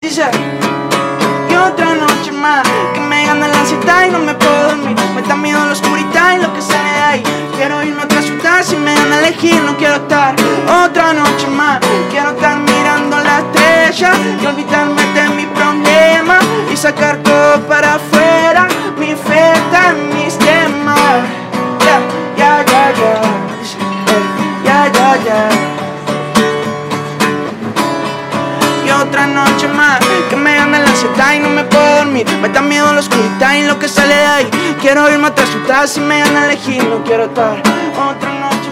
Dice, y otra noche más, que me gana la ansiedad y no me puedo dormir. Me da miedo la oscuridad y lo que sale de ahí. Quiero irme a otra ciudad, si me dan a elegir no quiero estar. Otra noche más, quiero estar mirando la estrella y olvidarme de mi problema y sacar todo para afuera, mi fe está en mis temas. Ya, otra noche más, que me gana la ansiedad y no me puedo dormir. Me da miedo la oscuridad y lo que sale de ahí. Quiero irme a otra ciudad, si me gana elegir no quiero estar. Otra noche